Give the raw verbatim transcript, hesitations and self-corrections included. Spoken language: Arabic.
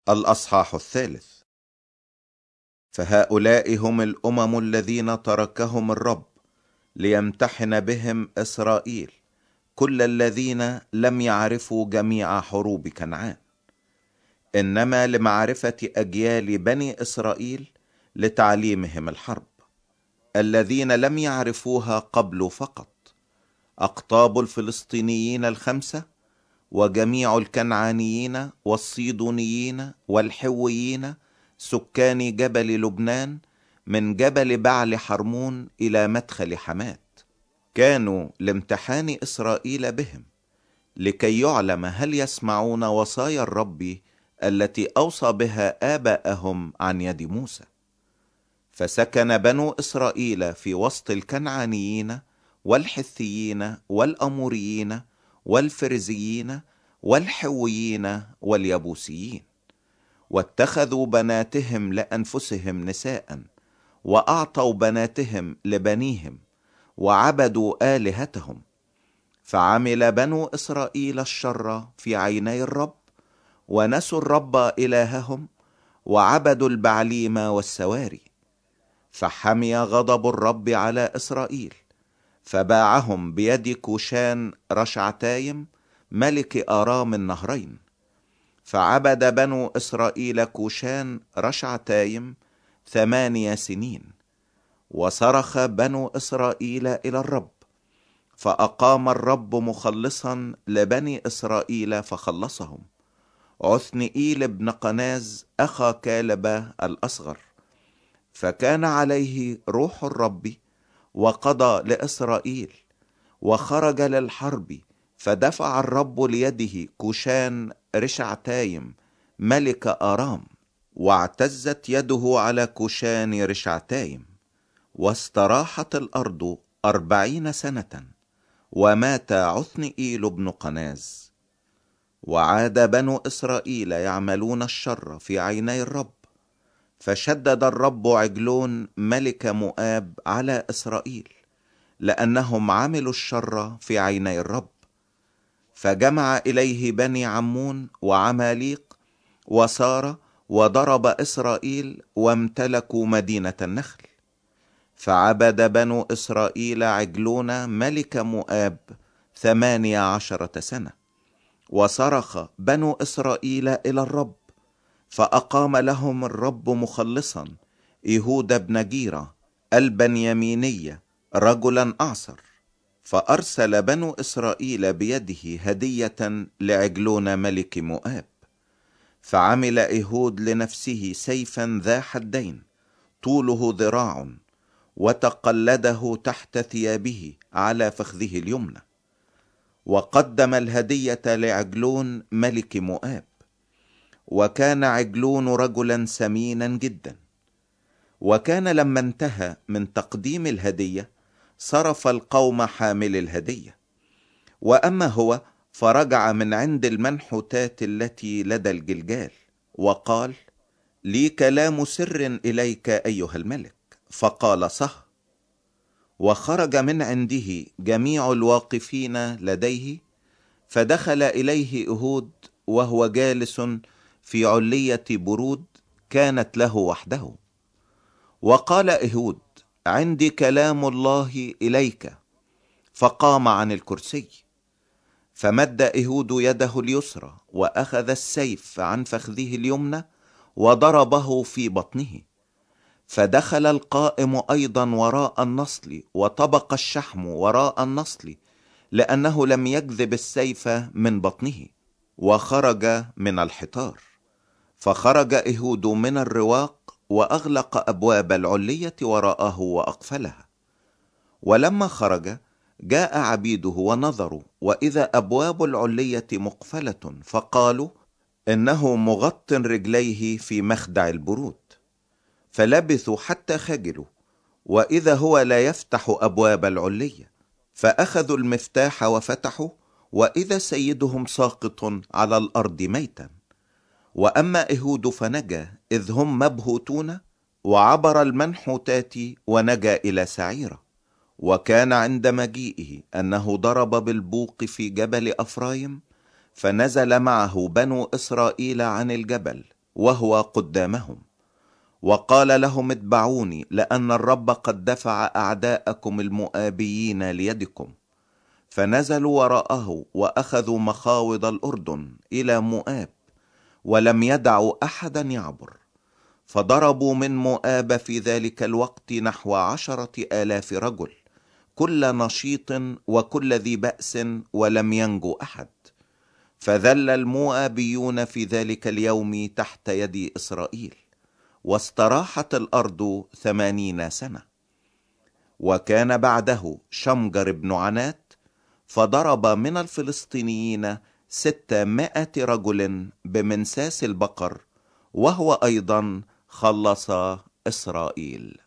الأصحاح الثالث. فهؤلاء هم الأمم الذين تركهم الرب ليمتحن بهم إسرائيل، كل الذين لم يعرفوا جميع حروب كنعان، إنما لمعرفة أجيال بني إسرائيل لتعليمهم الحرب، الذين لم يعرفوها قبل فقط، أقطاب الفلسطينيين الخمسة، وجميع الكنعانيين والصيدونيين والحويين سكان جبل لبنان، من جبل بعل حرمون إلى مدخل حمات، كانوا لامتحان إسرائيل بهم، لكي يعلم هل يسمعون وصايا الرب التي أوصى بها آباءهم عن يد موسى. فسكن بنو إسرائيل في وسط الكنعانيين والحثيين والأموريين والفرزيين والحويين واليبوسيين، واتخذوا بناتهم لأنفسهم نساء، وأعطوا بناتهم لبنيهم، وعبدوا آلهتهم. فعمل بنو إسرائيل الشر في عيني الرب، ونسوا الرب إلههم، وعبدوا البعليم والسواري. فحمي غضب الرب على إسرائيل، فباعهم بيد كوشان رشعتايم ملك آرام النهرين. فعبد بنو إسرائيل كوشان رشعتايم ثمانية سنين، وصرخ بنو إسرائيل إلى الرب، فأقام الرب مخلصا لبني إسرائيل فخلصهم، عثنئيل بن قناز أخا كالب الأصغر. فكان عليه روح الرب وقضى لإسرائيل، وخرج للحرب، فدفع الرب ليده كوشان رشعتايم ملك آرام، واعتزت يده على كوشان رشعتايم، واستراحت الأرض أربعين سنة، ومات عثنئيل بن قناز. وعاد بنو إسرائيل يعملون الشر في عيني الرب، فشدد الرب عجلون ملك مؤاب على إسرائيل، لأنهم عملوا الشر في عيني الرب. فجمع إليه بني عمون وعماليق وسارة، وضرب إسرائيل وامتلكوا مدينة النخل. فعبد بنو إسرائيل عجلون ملك مؤاب ثمانية عشرة سنة، وصرخ بنو إسرائيل إلى الرب، فأقام لهم الرب مخلصا يهوذا بن جيرة البنياميني رجلا أعصر. فأرسل بنو إسرائيل بيده هدية لعجلون ملك مؤاب. فعمل إيهود لنفسه سيفا ذا حدين طوله ذراع، وتقلده تحت ثيابه على فخذه اليمنى، وقدم الهدية لعجلون ملك مؤاب. وكان عجلون رجلا سمينا جدا. وكان لما انتهى من تقديم الهدية صرف القوم حامل الهدية، وأما هو فرجع من عند المنحوتات التي لدى الجلجال، وقال: لي كلام سر إليك أيها الملك. فقال: صه. وخرج من عنده جميع الواقفين لديه، فدخل إليه إيهود وهو جالس في علية برود كانت له وحده. وقال إيهود: عندي كلام الله إليك. فقام عن الكرسي، فمد إيهود يده اليسرى وأخذ السيف عن فخذه اليمنى وضربه في بطنه. فدخل القائم أيضا وراء النصل، وطبق الشحم وراء النصل، لأنه لم يجذب السيف من بطنه، وخرج من الحطار. فخرج إيهود من الرواق، وأغلق أبواب العلية وراءه وأقفلها. ولما خرج جاء عبيده ونظروا، وإذا أبواب العلية مقفلة، فقالوا: إنه مغط رجليه في مخدع البرود. فلبثوا حتى خجلوا، وإذا هو لا يفتح أبواب العلية. فأخذوا المفتاح وفتحوا، وإذا سيدهم ساقط على الأرض ميتا. وأما إيهود فنجا، إذ هم مبهوتون، وعبر المنحوتات ونجا إلى سعيرة. وكان عند مجيئه أنه ضرب بالبوق في جبل أفرايم، فنزل معه بنو إسرائيل عن الجبل، وهو قدامهم، وقال لهم اتبعوني، لأن الرب قد دفع أعداءكم المؤابيين ليدكم. فنزلوا وراءه وأخذوا مخاوض الأردن إلى مؤاب، ولم يدعوا أحدا يعبر. فضربوا من مؤاب في ذلك الوقت نحو عشرة آلاف رجل، كل نشيط وكل ذي بأس، ولم ينجو أحد. فذل المؤابيون في ذلك اليوم تحت يد إسرائيل، واستراحت الأرض ثمانين سنة. وكان بعده شمجر بن عنات، فضرب من الفلسطينيين ستمائة رجل بمنساس البقر، وهو أيضا خلص إسرائيل.